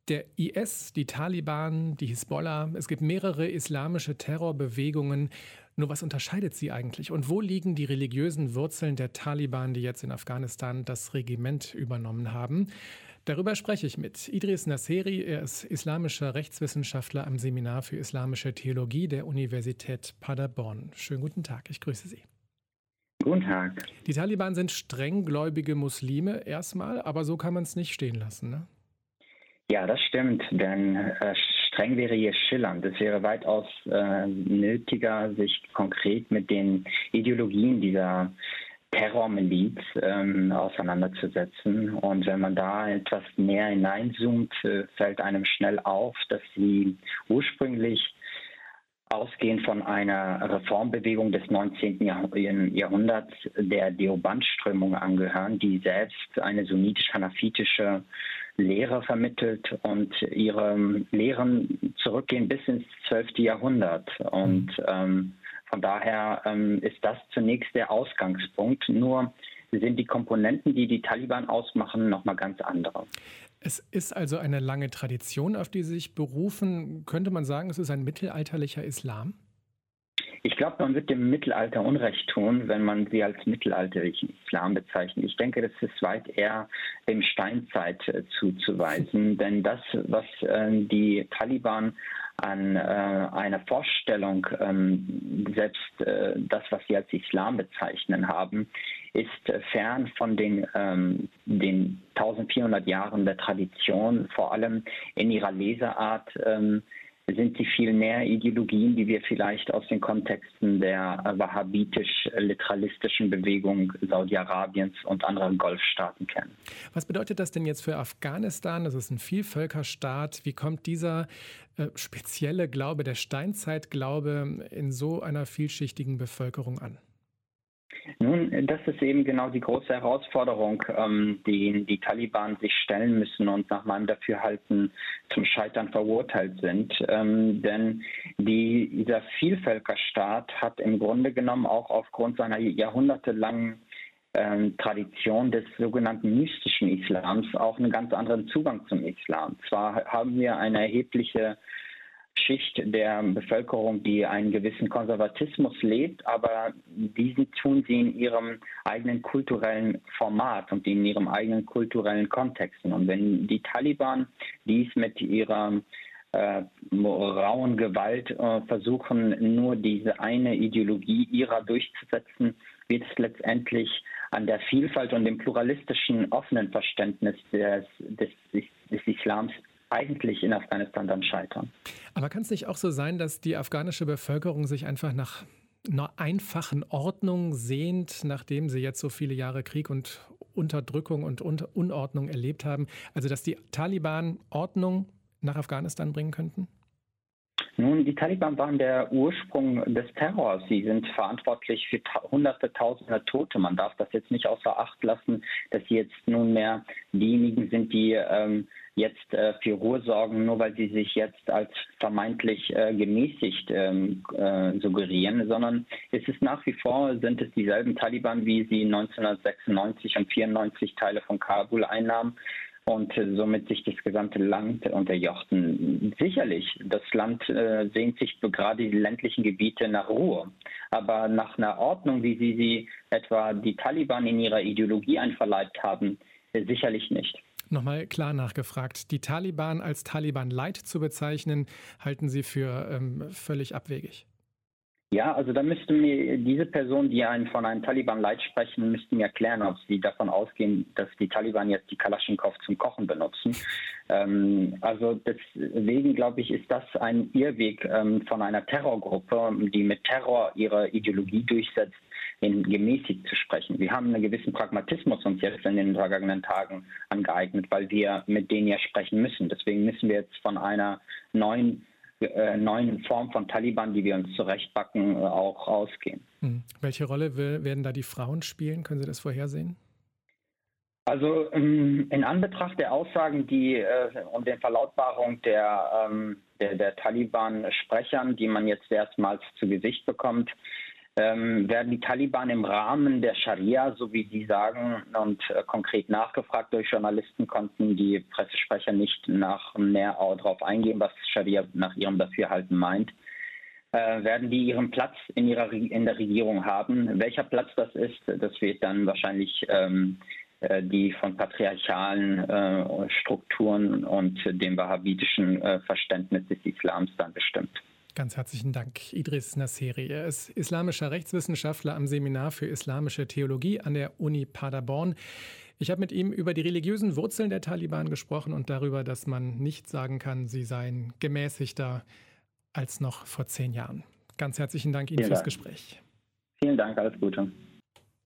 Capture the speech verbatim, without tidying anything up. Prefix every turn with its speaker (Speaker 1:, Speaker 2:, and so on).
Speaker 1: Der I S, die Taliban, die Hisbollah, es gibt mehrere islamische Terrorbewegungen. Nur was unterscheidet sie eigentlich? Und wo liegen die religiösen Wurzeln der Taliban, die jetzt in Afghanistan das Regiment übernommen haben? Darüber spreche ich mit Idris Nasseri. Er ist islamischer Rechtswissenschaftler am Seminar für islamische Theologie der Universität Paderborn. Schönen guten Tag, ich grüße Sie.
Speaker 2: Guten Tag.
Speaker 1: Die Taliban sind strenggläubige Muslime erstmal, aber so kann man es nicht stehen lassen, ne?
Speaker 2: Ja, das stimmt, denn äh, streng wäre hier schillernd. Es wäre weitaus äh, nötiger, sich konkret mit den Ideologien dieser Terrormiliz ähm, auseinanderzusetzen. Und wenn man da etwas näher hineinzoomt, äh, fällt einem schnell auf, dass sie ursprünglich ausgehend von einer Reformbewegung des neunzehnten Jahrhunderts der Deoband-Strömung angehören, die selbst eine sunnitisch-hanafitische Lehre vermittelt und ihre Lehren zurückgehen bis ins zwölfte Jahrhundert. Und ähm, von daher ähm, ist das zunächst der Ausgangspunkt. Nur sind die Komponenten, die die Taliban ausmachen, nochmal ganz andere.
Speaker 1: Es ist also eine lange Tradition, auf die Sie sich berufen. Könnte man sagen, es ist ein mittelalterlicher Islam?
Speaker 2: Ich glaube, man wird dem Mittelalter Unrecht tun, wenn man sie als mittelalterlichen Islam bezeichnet. Ich denke, das ist weit eher dem Steinzeit äh, zuzuweisen. Denn das, was äh, die Taliban an äh, einer Vorstellung, ähm, selbst äh, das, was sie als Islam bezeichnen haben, ist äh, fern von den, ähm, den eintausendvierhundert Jahren der Tradition, vor allem in ihrer Leseart. Ähm, sind sie viel näher Ideologien, die wir vielleicht aus den Kontexten der wahhabitisch-literalistischen Bewegung Saudi-Arabiens und anderen Golfstaaten kennen.
Speaker 1: Was bedeutet das denn jetzt für Afghanistan? Das ist ein Vielvölkerstaat. Wie kommt dieser äh, spezielle Glaube, der Steinzeitglaube, in so einer vielschichtigen Bevölkerung an?
Speaker 2: Nun, das ist eben genau die große Herausforderung, ähm, die die Taliban sich stellen müssen und nach meinem Dafürhalten zum Scheitern verurteilt sind. Ähm, denn die, dieser Vielvölkerstaat hat im Grunde genommen auch aufgrund seiner jahrhundertelangen ähm, Tradition des sogenannten mystischen Islams auch einen ganz anderen Zugang zum Islam. Zwar haben wir eine erhebliche Schicht der Bevölkerung, die einen gewissen Konservatismus lebt, aber diesen tun sie in ihrem eigenen kulturellen Format und in ihrem eigenen kulturellen Kontexten. Und wenn die Taliban dies mit ihrer äh, rauen Gewalt äh, versuchen, nur diese eine Ideologie ihrer durchzusetzen, wird es letztendlich an der Vielfalt und dem pluralistischen, offenen Verständnis des, des, des Islams eigentlich in Afghanistan dann scheitern.
Speaker 1: Aber kann es nicht auch so sein, dass die afghanische Bevölkerung sich einfach nach einer einfachen Ordnung sehnt, nachdem sie jetzt so viele Jahre Krieg und Unterdrückung und Unordnung erlebt haben? Also dass die Taliban Ordnung nach Afghanistan bringen könnten?
Speaker 2: Nun, die Taliban waren der Ursprung des Terrors. Sie sind verantwortlich für ta- hunderte, tausende Tote. Man darf das jetzt nicht außer Acht lassen, dass sie jetzt nunmehr diejenigen sind, die ähm, jetzt äh, für Ruhe sorgen, nur weil sie sich jetzt als vermeintlich äh, gemäßigt ähm, äh, suggerieren, sondern es ist nach wie vor, sind es dieselben Taliban, wie sie neunzehnhundertsechsundneunzig und vierundneunzig Teile von Kabul einnahmen und äh, somit sich das gesamte Land unterjochten. Sicherlich, das Land äh, sehnt sich gerade die ländlichen Gebiete nach Ruhe, aber nach einer Ordnung, wie sie sie etwa die Taliban in ihrer Ideologie einverleibt haben, äh, sicherlich nicht.
Speaker 1: Nochmal klar nachgefragt. Die Taliban als Taliban Light zu bezeichnen, halten Sie für ähm, völlig abwegig?
Speaker 2: Ja, also da müsste mir diese Person, die einen von einem Taliban Light sprechen, müssten mir erklären, ob sie davon ausgehen, dass die Taliban jetzt die Kalaschnikow zum Kochen benutzen. Ähm, also deswegen, glaube ich, ist das ein Irrweg ähm, von einer Terrorgruppe, die mit Terror ihre Ideologie durchsetzt, in gemäßigt zu sprechen. Wir haben einen gewissen Pragmatismus uns jetzt in den vergangenen Tagen angeeignet, weil wir mit denen ja sprechen müssen. Deswegen müssen wir jetzt von einer neuen, äh, neuen Form von Taliban, die wir uns zurechtbacken, äh, auch ausgehen.
Speaker 1: Hm. Welche Rolle will, werden da die Frauen spielen? Können Sie das vorhersehen?
Speaker 2: Also ähm, in Anbetracht der Aussagen, die äh, und der Verlautbarung der, ähm, der, der Taliban-Sprechern, die man jetzt erstmals zu Gesicht bekommt, ähm, werden die Taliban im Rahmen der Scharia, so wie sie sagen, und äh, konkret nachgefragt durch Journalisten, konnten die Pressesprecher nicht nach näher darauf eingehen, was Scharia nach ihrem Dafürhalten meint, äh, werden die ihren Platz in, ihrer, in der Regierung haben. Welcher Platz das ist, das wird dann wahrscheinlich ähm, äh, die von patriarchalen äh, Strukturen und dem wahhabitischen äh, Verständnis des Islams dann bestimmt.
Speaker 1: Ganz herzlichen Dank, Idris Nasseri. Er ist islamischer Rechtswissenschaftler am Seminar für Islamische Theologie an der Uni Paderborn. Ich habe mit ihm über die religiösen Wurzeln der Taliban gesprochen und darüber, dass man nicht sagen kann, sie seien gemäßigter als noch vor zehn Jahren. Ganz herzlichen Dank Ihnen fürs Gespräch.
Speaker 2: Vielen Dank, alles Gute.